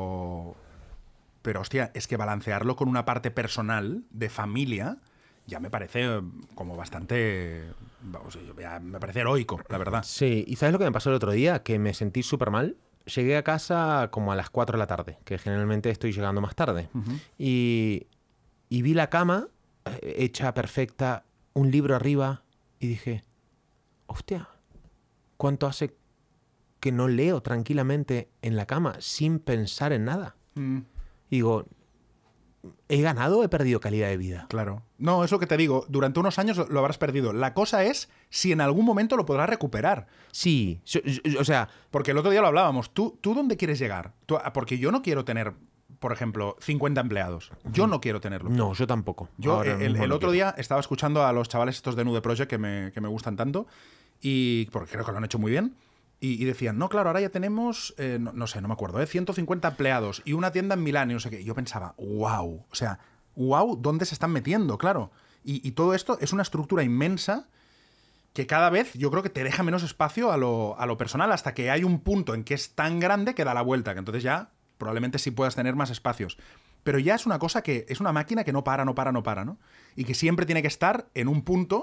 [SPEAKER 1] hostia, es que balancearlo con una parte personal, de familia, ya me parece como bastante... Vamos, ya me parece heroico, la verdad.
[SPEAKER 2] Sí, ¿y sabes lo que me pasó el otro día? Que me sentí súper mal. Llegué a casa como a las 4 de la tarde, que generalmente estoy llegando más tarde. Y vi la cama hecha perfecta, un libro arriba, y dije, hostia, ¿cuánto hace que no leo tranquilamente en la cama sin pensar en nada? Y digo, ¿he ganado o he perdido calidad de vida?
[SPEAKER 1] Claro. No, es lo que te digo. Durante unos años lo habrás perdido. La cosa es si en algún momento lo podrás recuperar.
[SPEAKER 2] Sí, o sea...
[SPEAKER 1] Porque el otro día lo hablábamos. ¿Tú dónde quieres llegar? Porque yo no quiero tener, por ejemplo, 50 empleados. Yo no quiero tenerlo.
[SPEAKER 2] No, yo tampoco.
[SPEAKER 1] Yo
[SPEAKER 2] Ahora mismo
[SPEAKER 1] el
[SPEAKER 2] no
[SPEAKER 1] otro
[SPEAKER 2] quiero.
[SPEAKER 1] día estaba escuchando a los chavales estos de Nude Project que me gustan tanto, y porque creo que lo han hecho muy bien, y decían, no, claro, ahora ya tenemos, no sé, no me acuerdo, 150 empleados y una tienda en Milán y no sé qué. Y yo pensaba, wow, o sea, wow, ¿dónde se están metiendo? Claro. Y todo esto es una estructura inmensa que cada vez yo creo que te deja menos espacio a lo personal, hasta que hay un punto en que es tan grande que da la vuelta, que entonces ya probablemente sí puedas tener más espacios. Pero ya es una cosa que es una máquina que no para, ¿no? Y que siempre tiene que estar en un punto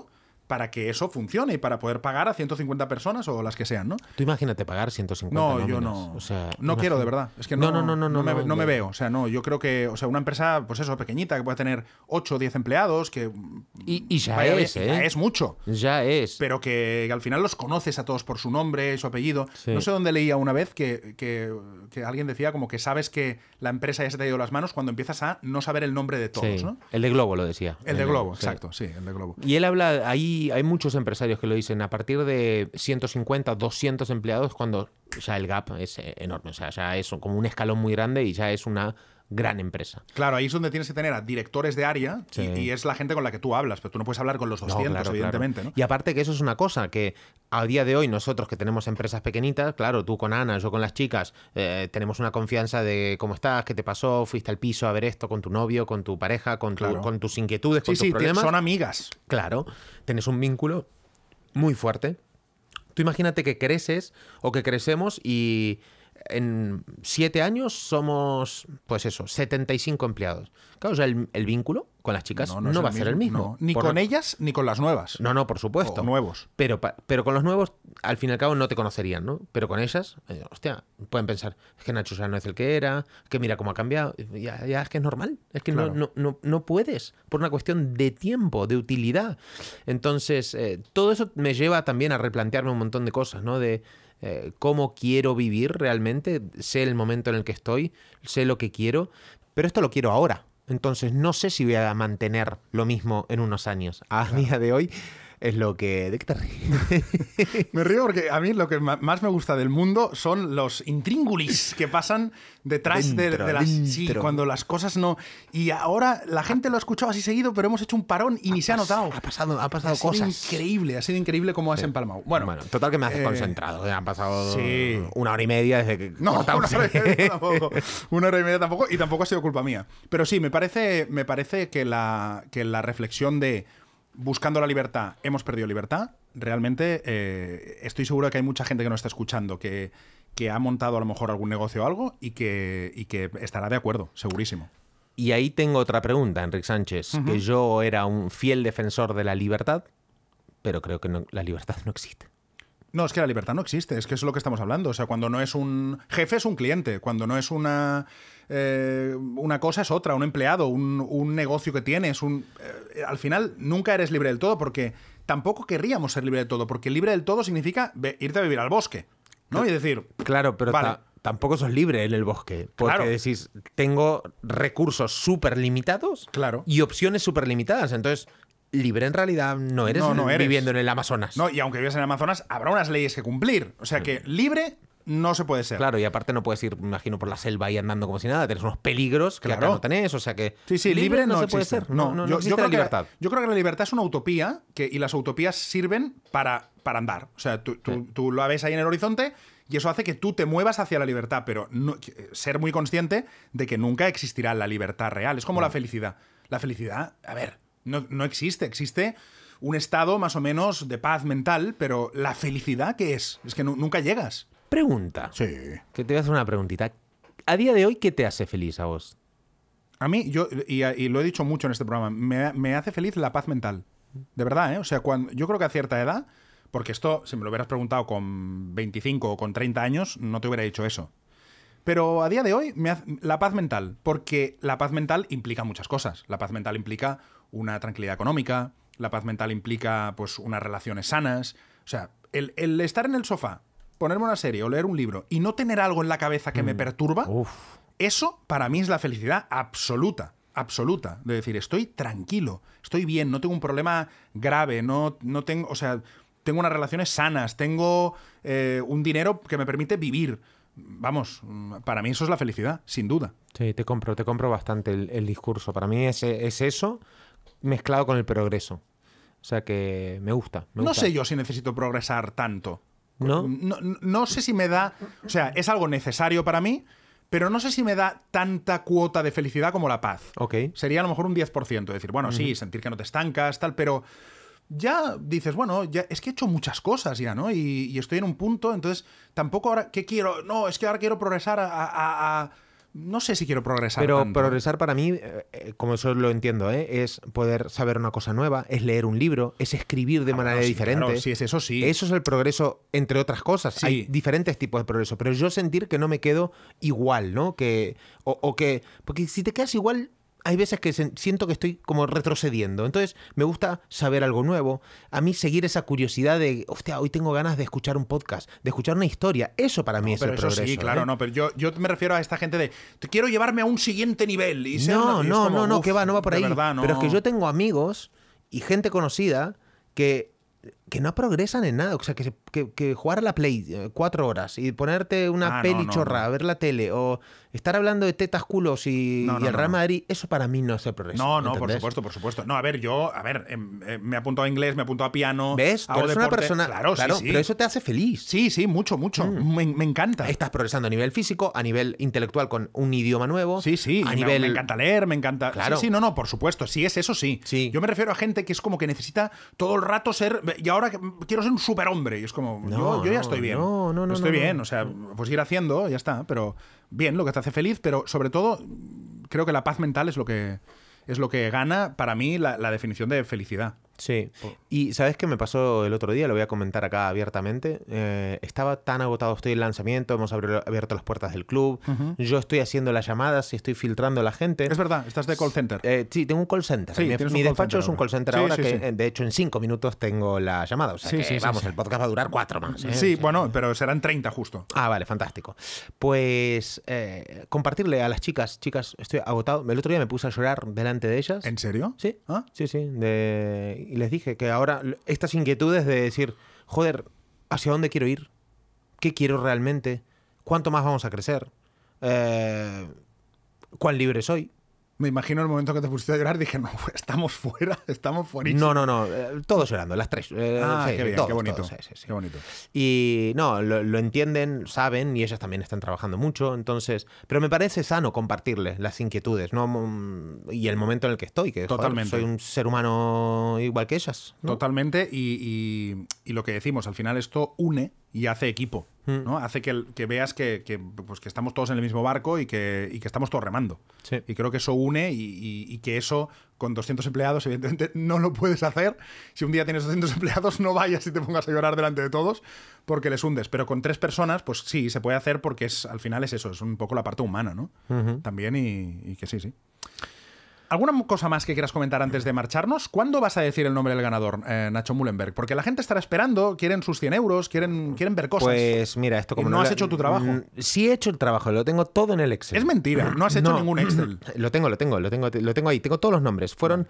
[SPEAKER 1] para que eso funcione y para poder pagar a 150 personas o las que sean, ¿no?
[SPEAKER 2] Tú imagínate pagar 150
[SPEAKER 1] No,
[SPEAKER 2] nóminas.
[SPEAKER 1] yo no.
[SPEAKER 2] O sea,
[SPEAKER 1] no quiero, de verdad. Es que
[SPEAKER 2] No
[SPEAKER 1] me veo. O sea, no, yo creo que, o sea, una empresa, pues eso, pequeñita, que puede tener 8 o 10 empleados, que.
[SPEAKER 2] Y ya
[SPEAKER 1] vaya
[SPEAKER 2] es,
[SPEAKER 1] bien, ya es mucho.
[SPEAKER 2] Ya es.
[SPEAKER 1] Pero que al final los conoces a todos por su nombre, su apellido.
[SPEAKER 2] Sí.
[SPEAKER 1] No sé dónde leía una vez que alguien decía como que sabes que la empresa ya se te ha ido de las manos cuando empiezas a no saber el nombre de todos,
[SPEAKER 2] Sí.
[SPEAKER 1] ¿no?
[SPEAKER 2] El de Globo lo decía.
[SPEAKER 1] El de Globo,
[SPEAKER 2] Sí.
[SPEAKER 1] exacto, sí, el de Globo.
[SPEAKER 2] Y él habla, ahí hay muchos empresarios que lo dicen, a partir de 150, 200 empleados, cuando ya el gap es enorme, o sea, ya es como un escalón muy grande y ya es una gran empresa.
[SPEAKER 1] Claro, ahí es donde tienes que tener a directores de área
[SPEAKER 2] Sí.
[SPEAKER 1] y es la gente con la que tú hablas, pero tú no puedes hablar con los 200,
[SPEAKER 2] No, claro,
[SPEAKER 1] evidentemente,
[SPEAKER 2] claro.
[SPEAKER 1] ¿no?
[SPEAKER 2] Y aparte que eso es una cosa que a día de hoy nosotros que tenemos empresas pequeñitas, claro, tú con Ana, yo con las chicas, tenemos una confianza de cómo estás, qué te pasó, fuiste al piso a ver esto con tu novio, con tu pareja, con tus inquietudes, con tus problemas.
[SPEAKER 1] Son amigas.
[SPEAKER 2] Claro, tenés un vínculo muy fuerte. Tú imagínate que creces o que crecemos y en 7 años somos, pues eso, 75 empleados. Claro, o sea, el vínculo con las chicas no
[SPEAKER 1] es
[SPEAKER 2] va a ser el mismo.
[SPEAKER 1] No. Ni
[SPEAKER 2] Por-
[SPEAKER 1] con ellas ni con las nuevas.
[SPEAKER 2] No, por supuesto.
[SPEAKER 1] O nuevos.
[SPEAKER 2] Pero con los nuevos, al fin y al cabo, no te conocerían, ¿no? Pero con ellas, hostia, pueden pensar, es que Nacho ya no es el que era, que mira cómo ha cambiado. Ya es que es normal. Es que
[SPEAKER 1] Claro.
[SPEAKER 2] no puedes, por una cuestión de tiempo, de utilidad. Entonces, todo eso me lleva también a replantearme un montón de cosas, ¿no? De cómo quiero vivir realmente, sé el momento en el que estoy, sé lo que quiero, pero esto lo quiero ahora. Entonces no sé si voy a mantener lo mismo en unos años. A día de hoy es lo que... ¿De qué te ríes?
[SPEAKER 1] Me río porque a mí lo que más me gusta del mundo son los intríngulis que pasan detrás de las... Sí, cuando las cosas no... Y ahora la gente lo ha escuchado así seguido, pero hemos hecho un parón y ni se ha notado.
[SPEAKER 2] Ha pasado
[SPEAKER 1] Ha sido
[SPEAKER 2] cosas.
[SPEAKER 1] ha sido increíble cómo has empalmado. Bueno,
[SPEAKER 2] Total que me haces concentrado. Han pasado
[SPEAKER 1] sí.
[SPEAKER 2] 1 hora y media desde que
[SPEAKER 1] no,
[SPEAKER 2] cortamos.
[SPEAKER 1] 1 hora y media tampoco. 1 hora y media tampoco, y tampoco ha sido culpa mía. Pero sí, me parece que la reflexión de buscando la libertad, hemos perdido libertad, realmente estoy seguro de que hay mucha gente que nos está escuchando que ha montado a lo mejor algún negocio o algo y que estará de acuerdo, segurísimo.
[SPEAKER 2] Y ahí tengo otra pregunta, Enric Sánchez, que yo era un fiel defensor de la libertad, pero creo que la libertad no existe.
[SPEAKER 1] No, es que la libertad no existe, es que eso es lo que estamos hablando. O sea, cuando no es un jefe es un cliente, cuando no es una cosa es otra, un empleado, un negocio que tienes. Al final nunca eres libre del todo porque tampoco querríamos ser libre del todo, porque libre del todo significa irte a vivir al bosque, ¿no? Y decir...
[SPEAKER 2] Claro, pero
[SPEAKER 1] vale,
[SPEAKER 2] tampoco sos libre en el bosque. Porque
[SPEAKER 1] Claro.
[SPEAKER 2] decís, tengo recursos súper limitados
[SPEAKER 1] Claro.
[SPEAKER 2] y opciones súper limitadas. Entonces, libre en realidad no eres,
[SPEAKER 1] No eres.
[SPEAKER 2] viviendo en el Amazonas.
[SPEAKER 1] No, y aunque vivas en el Amazonas, habrá unas leyes que cumplir. O sea que libre no se puede ser.
[SPEAKER 2] Claro, y aparte no puedes ir, me imagino, por la selva ahí andando como si nada. Tienes unos peligros que acá
[SPEAKER 1] Claro.
[SPEAKER 2] no tenés. O sea que
[SPEAKER 1] Sí, libre no
[SPEAKER 2] se puede
[SPEAKER 1] existe.
[SPEAKER 2] ser. No existe
[SPEAKER 1] creo
[SPEAKER 2] la libertad.
[SPEAKER 1] yo creo que la libertad es una utopía y las utopías sirven para andar. O sea, tú lo ves ahí en el horizonte y eso hace que tú te muevas hacia la libertad, pero ser muy consciente de que nunca existirá la libertad real. Es como la felicidad. La felicidad, a ver, no existe. Existe un estado más o menos de paz mental, pero la felicidad, ¿qué es? Es que nunca llegas.
[SPEAKER 2] Pregunta.
[SPEAKER 1] Sí.
[SPEAKER 2] Que te voy a hacer una preguntita. A día de hoy, ¿qué te hace feliz a vos?
[SPEAKER 1] A mí, y lo he dicho mucho en este programa, me hace feliz la paz mental. De verdad, ¿eh? O sea, yo creo que a cierta edad, porque esto, si me lo hubieras preguntado con 25 o con 30 años, no te hubiera dicho eso. Pero a día de hoy, la paz mental, porque la paz mental implica muchas cosas. La paz mental implica una tranquilidad económica, la paz mental implica pues unas relaciones sanas. O sea, el estar en el sofá, ponerme una serie o leer un libro y no tener algo en la cabeza que me perturba, eso para mí es la felicidad absoluta. Absoluta. De decir, estoy tranquilo, estoy bien, no tengo un problema grave, no tengo, o sea, tengo unas relaciones sanas, tengo un dinero que me permite vivir. Vamos, para mí eso es la felicidad, sin duda.
[SPEAKER 2] Sí, te compro bastante el discurso. Para mí es eso mezclado con el progreso. O sea que me gusta.
[SPEAKER 1] No sé yo si necesito progresar tanto.
[SPEAKER 2] ¿No?
[SPEAKER 1] No sé si me da... O sea, es algo necesario para mí, pero no sé si me da tanta cuota de felicidad como la paz.
[SPEAKER 2] Ok.
[SPEAKER 1] Sería a lo mejor un 10%. Decir, bueno, sí, sentir que no te estancas, tal, pero ya dices, bueno, ya es que he hecho muchas cosas ya, ¿no? Y estoy en un punto, entonces tampoco ahora... ¿Qué quiero? No, es que ahora quiero progresar no sé si quiero progresar
[SPEAKER 2] Pero
[SPEAKER 1] tanto.
[SPEAKER 2] progresar para mí, como eso lo entiendo, es poder saber una cosa nueva, es leer un libro, es escribir de manera
[SPEAKER 1] Bueno, sí,
[SPEAKER 2] diferente.
[SPEAKER 1] claro, sí, es eso sí.
[SPEAKER 2] Eso es el progreso, entre otras cosas.
[SPEAKER 1] Sí.
[SPEAKER 2] Hay diferentes tipos de progreso, pero yo sentir que no me quedo igual, ¿no? Porque si te quedas igual, hay veces que siento que estoy como retrocediendo. Entonces, me gusta saber algo nuevo. A mí seguir esa curiosidad de, hostia, hoy tengo ganas de escuchar un podcast, de escuchar una historia. Eso para mí es
[SPEAKER 1] Pero
[SPEAKER 2] el
[SPEAKER 1] eso
[SPEAKER 2] progreso.
[SPEAKER 1] sí, claro,
[SPEAKER 2] ¿eh?
[SPEAKER 1] no, pero yo me refiero a esta gente de te quiero llevarme a un siguiente nivel. Y ser
[SPEAKER 2] No,
[SPEAKER 1] una- y es
[SPEAKER 2] no,
[SPEAKER 1] como,
[SPEAKER 2] no,
[SPEAKER 1] uf,
[SPEAKER 2] que va, no va por
[SPEAKER 1] de
[SPEAKER 2] ahí.
[SPEAKER 1] verdad, no.
[SPEAKER 2] Pero es que yo tengo amigos y gente conocida que no progresan en nada. O sea, que jugar a la Play 4 horas y ponerte una
[SPEAKER 1] Ah,
[SPEAKER 2] peli
[SPEAKER 1] no,
[SPEAKER 2] chorra,
[SPEAKER 1] no.
[SPEAKER 2] a ver la tele, o estar hablando de tetas, culos y
[SPEAKER 1] No, no,
[SPEAKER 2] el
[SPEAKER 1] no,
[SPEAKER 2] Real
[SPEAKER 1] no.
[SPEAKER 2] Madrid, eso para mí no es el progreso.
[SPEAKER 1] No, por
[SPEAKER 2] ¿entendés?
[SPEAKER 1] supuesto, por supuesto. No, a ver, me apunto a inglés, me apunto a piano.
[SPEAKER 2] ¿Ves? Tú
[SPEAKER 1] hago
[SPEAKER 2] eres una
[SPEAKER 1] deporte.
[SPEAKER 2] persona.
[SPEAKER 1] Claro, sí, sí.
[SPEAKER 2] Pero eso te hace feliz.
[SPEAKER 1] Sí, mucho, mucho. Me encanta.
[SPEAKER 2] Estás progresando a nivel físico, a nivel intelectual con un idioma nuevo.
[SPEAKER 1] Sí, sí.
[SPEAKER 2] A
[SPEAKER 1] me
[SPEAKER 2] nivel.
[SPEAKER 1] encanta leer, me encanta.
[SPEAKER 2] Claro.
[SPEAKER 1] Sí, no, por supuesto. Sí, es eso, sí.
[SPEAKER 2] Sí.
[SPEAKER 1] Yo me refiero a gente que es como que necesita todo el rato ser. Y ahora quiero ser un superhombre. Y es como,
[SPEAKER 2] No,
[SPEAKER 1] yo ya
[SPEAKER 2] no,
[SPEAKER 1] estoy bien.
[SPEAKER 2] no,
[SPEAKER 1] Estoy
[SPEAKER 2] no,
[SPEAKER 1] bien.
[SPEAKER 2] no.
[SPEAKER 1] O sea, pues ir haciendo, ya está. Pero bien, lo que te hace feliz. Pero sobre todo, creo que la paz mental es lo que gana para mí la definición de felicidad.
[SPEAKER 2] Sí. Y ¿sabes qué me pasó el otro día? Lo voy a comentar acá abiertamente. Estaba tan agotado, estoy en lanzamiento, hemos abierto las puertas del club, yo estoy haciendo las llamadas y estoy filtrando a la gente.
[SPEAKER 1] Es verdad, estás de call center.
[SPEAKER 2] Sí, tengo un call center.
[SPEAKER 1] Sí,
[SPEAKER 2] mi
[SPEAKER 1] tienes un
[SPEAKER 2] mi
[SPEAKER 1] call
[SPEAKER 2] despacho
[SPEAKER 1] center
[SPEAKER 2] es un
[SPEAKER 1] ahora.
[SPEAKER 2] call center
[SPEAKER 1] Sí,
[SPEAKER 2] ahora
[SPEAKER 1] sí,
[SPEAKER 2] que,
[SPEAKER 1] sí.
[SPEAKER 2] de hecho, en 5 minutos tengo la llamada. O sea
[SPEAKER 1] Sí,
[SPEAKER 2] que,
[SPEAKER 1] sí,
[SPEAKER 2] vamos,
[SPEAKER 1] sí.
[SPEAKER 2] el podcast va a durar 4 más. ¿eh?
[SPEAKER 1] Sí,
[SPEAKER 2] O sea,
[SPEAKER 1] bueno, pero serán 30 justo.
[SPEAKER 2] Ah, vale, fantástico. Pues compartirle a las chicas, estoy agotado. El otro día me puse a llorar delante de ellas.
[SPEAKER 1] ¿En serio?
[SPEAKER 2] Sí,
[SPEAKER 1] ¿Ah?
[SPEAKER 2] sí. Y les dije que ahora estas inquietudes de decir, joder, ¿hacia dónde quiero ir? ¿Qué quiero realmente? ¿Cuánto más vamos a crecer? ¿Cuán libre soy?
[SPEAKER 1] Me imagino el momento que te pusiste a llorar, dije, no, estamos fuera.
[SPEAKER 2] No, todos llorando, las tres.
[SPEAKER 1] Qué
[SPEAKER 2] Sí,
[SPEAKER 1] bien,
[SPEAKER 2] todos,
[SPEAKER 1] qué bonito.
[SPEAKER 2] todos, sí.
[SPEAKER 1] Qué bonito.
[SPEAKER 2] Y no, lo entienden, saben, y ellas también están trabajando mucho, entonces... Pero me parece sano compartirles las inquietudes, ¿no? Y el momento en el que estoy, que joder,
[SPEAKER 1] Totalmente.
[SPEAKER 2] soy un ser humano igual que ellas, ¿no?
[SPEAKER 1] Totalmente, y lo que decimos, al final esto une y hace equipo, ¿no? Hace que veas que estamos todos en el mismo barco y que estamos todos remando.
[SPEAKER 2] Sí.
[SPEAKER 1] Y creo que eso une y que eso, con 200 empleados, evidentemente no lo puedes hacer. Si un día tienes 200 empleados, no vayas y te pongas a llorar delante de todos porque les hundes. Pero con 3 personas, pues sí, se puede hacer porque al final es eso, es un poco la parte humana, ¿no? También y que sí. ¿Alguna cosa más que quieras comentar antes de marcharnos? ¿Cuándo vas a decir el nombre del ganador, Nacho Mullenberg? Porque la gente estará esperando, quieren sus 100 euros, quieren ver cosas.
[SPEAKER 2] Pues mira, esto como
[SPEAKER 1] Y no has hecho tu trabajo.
[SPEAKER 2] Sí he hecho el trabajo, lo tengo todo en el Excel.
[SPEAKER 1] Es mentira, no has hecho ningún Excel.
[SPEAKER 2] Lo tengo ahí, tengo todos los nombres. Fueron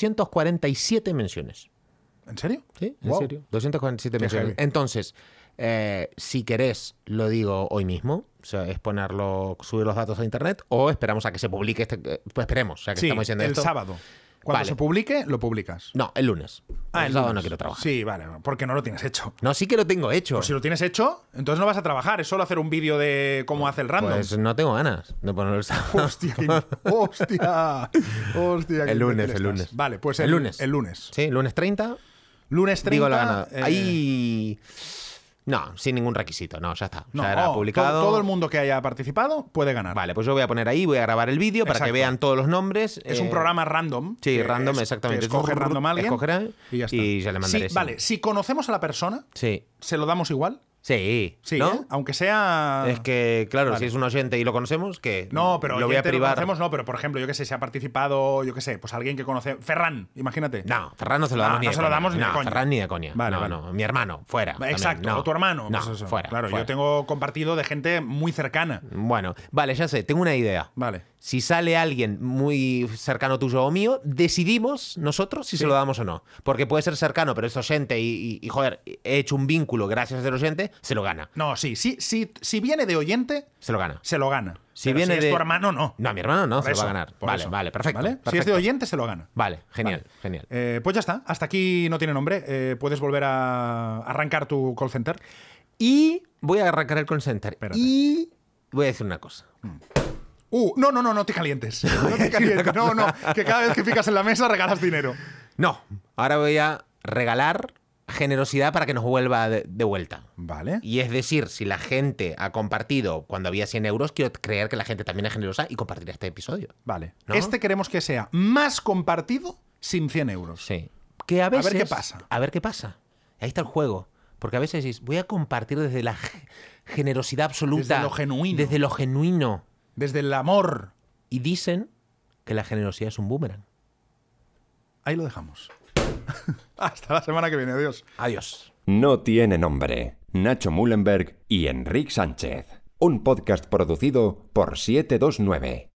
[SPEAKER 2] 247 menciones.
[SPEAKER 1] ¿En serio?
[SPEAKER 2] ¿Sí? ¿En
[SPEAKER 1] Wow.
[SPEAKER 2] serio? 247
[SPEAKER 1] Qué
[SPEAKER 2] menciones.
[SPEAKER 1] heavy.
[SPEAKER 2] Entonces, si querés, lo digo hoy mismo. O sea, es subir los datos a internet, o esperamos a que se publique pues esperemos, o sea, que
[SPEAKER 1] Sí,
[SPEAKER 2] estamos diciendo
[SPEAKER 1] el
[SPEAKER 2] esto.
[SPEAKER 1] sábado. Cuando
[SPEAKER 2] Vale.
[SPEAKER 1] se publique, lo publicas.
[SPEAKER 2] No, el lunes. El sábado
[SPEAKER 1] lunes.
[SPEAKER 2] no quiero trabajar.
[SPEAKER 1] Sí, vale, porque no lo tienes hecho.
[SPEAKER 2] No, sí que lo tengo hecho.
[SPEAKER 1] Pues si lo tienes hecho, entonces no vas a trabajar, es solo hacer un vídeo de cómo hace el random.
[SPEAKER 2] Pues no tengo ganas de ponerlo el sábado.
[SPEAKER 1] Hostia, hostia. Qué
[SPEAKER 2] El lunes,
[SPEAKER 1] imbécil
[SPEAKER 2] el lunes.
[SPEAKER 1] estás. Vale, pues
[SPEAKER 2] El lunes.
[SPEAKER 1] El lunes.
[SPEAKER 2] Sí, lunes 30.
[SPEAKER 1] Lunes 30.
[SPEAKER 2] Digo la ganada.
[SPEAKER 1] eh,
[SPEAKER 2] Ahí. No, sin ningún requisito. No, ya está.
[SPEAKER 1] no,
[SPEAKER 2] Ya era publicado.
[SPEAKER 1] Todo el mundo que haya participado puede ganar.
[SPEAKER 2] Vale, pues yo voy a poner ahí, voy a grabar el vídeo para que
[SPEAKER 1] Exacto.
[SPEAKER 2] vean todos los nombres.
[SPEAKER 1] Es un programa random.
[SPEAKER 2] Sí,
[SPEAKER 1] que
[SPEAKER 2] random,
[SPEAKER 1] es-
[SPEAKER 2] exactamente.
[SPEAKER 1] que escoge random a alguien.
[SPEAKER 2] Escogerá
[SPEAKER 1] y ya está.
[SPEAKER 2] y ya le mandaré.
[SPEAKER 1] Sí, vale, si conocemos a la persona,
[SPEAKER 2] Sí.
[SPEAKER 1] ¿se lo damos igual?
[SPEAKER 2] Sí.
[SPEAKER 1] Sí,
[SPEAKER 2] ¿no?
[SPEAKER 1] ¿eh? Aunque sea...
[SPEAKER 2] Es que, claro,
[SPEAKER 1] Vale.
[SPEAKER 2] si es un oyente y lo conocemos, que
[SPEAKER 1] No, pero
[SPEAKER 2] lo voy a
[SPEAKER 1] oyente
[SPEAKER 2] privar.
[SPEAKER 1] conocemos, no, pero por ejemplo, yo que sé, si ha participado, yo que sé, pues alguien que conoce... Ferran, imagínate.
[SPEAKER 2] No, Ferran no se lo
[SPEAKER 1] No,
[SPEAKER 2] damos ni
[SPEAKER 1] no
[SPEAKER 2] de
[SPEAKER 1] se lo
[SPEAKER 2] coña.
[SPEAKER 1] damos ni de
[SPEAKER 2] No,
[SPEAKER 1] coña.
[SPEAKER 2] Ferran ni de coña.
[SPEAKER 1] Vale,
[SPEAKER 2] no,
[SPEAKER 1] vale.
[SPEAKER 2] no, mi hermano, fuera. también.
[SPEAKER 1] Exacto,
[SPEAKER 2] No.
[SPEAKER 1] o tu hermano.
[SPEAKER 2] No,
[SPEAKER 1] pues eso.
[SPEAKER 2] fuera.
[SPEAKER 1] Claro,
[SPEAKER 2] fuera.
[SPEAKER 1] yo tengo compartido de gente muy cercana.
[SPEAKER 2] Bueno, vale, ya sé, tengo una idea.
[SPEAKER 1] Vale.
[SPEAKER 2] Si sale alguien muy cercano tuyo o mío, decidimos nosotros si
[SPEAKER 1] Sí.
[SPEAKER 2] se lo damos o no. Porque puede ser cercano, pero es oyente y, joder, he hecho un vínculo gracias a ser oyente, se lo gana.
[SPEAKER 1] No, sí, si viene de oyente,
[SPEAKER 2] Se lo gana.
[SPEAKER 1] se lo gana.
[SPEAKER 2] Si
[SPEAKER 1] Pero
[SPEAKER 2] viene
[SPEAKER 1] si es
[SPEAKER 2] de-
[SPEAKER 1] tu hermano, no.
[SPEAKER 2] No, a mi hermano no,
[SPEAKER 1] Por
[SPEAKER 2] se
[SPEAKER 1] eso,
[SPEAKER 2] lo va a ganar.
[SPEAKER 1] por
[SPEAKER 2] Vale,
[SPEAKER 1] eso.
[SPEAKER 2] vale, perfecto.
[SPEAKER 1] ¿Vale? Si es
[SPEAKER 2] perfecto.
[SPEAKER 1] de oyente, se lo gana.
[SPEAKER 2] Vale, genial,
[SPEAKER 1] Vale.
[SPEAKER 2] genial.
[SPEAKER 1] Pues ya está. Hasta aquí no tiene nombre. Puedes volver a arrancar tu call center.
[SPEAKER 2] Y voy a arrancar el call center.
[SPEAKER 1] Espérate.
[SPEAKER 2] Y voy a decir una cosa.
[SPEAKER 1] No te calientes. No te calientes. No, que cada vez que picas en la mesa regalas dinero.
[SPEAKER 2] No, ahora voy a regalar generosidad para que nos vuelva de vuelta.
[SPEAKER 1] Vale.
[SPEAKER 2] Y es decir, si la gente ha compartido cuando había 100 euros, quiero creer que la gente también es generosa y compartirá este episodio.
[SPEAKER 1] Vale.
[SPEAKER 2] ¿No?
[SPEAKER 1] Este queremos que sea más compartido sin 100 euros.
[SPEAKER 2] Sí. Que a veces,
[SPEAKER 1] ver qué pasa.
[SPEAKER 2] A ver qué pasa. Ahí está el juego. Porque a veces decís, voy a compartir desde la generosidad absoluta.
[SPEAKER 1] Desde lo genuino.
[SPEAKER 2] Desde lo genuino.
[SPEAKER 1] Desde el amor.
[SPEAKER 2] Y dicen que la generosidad es un boomerang.
[SPEAKER 1] Ahí lo dejamos. Hasta la semana que viene. Adiós.
[SPEAKER 2] Adiós.
[SPEAKER 3] No tiene nombre. Nacho Mullenberg y Enric Sánchez. Un podcast producido por 729.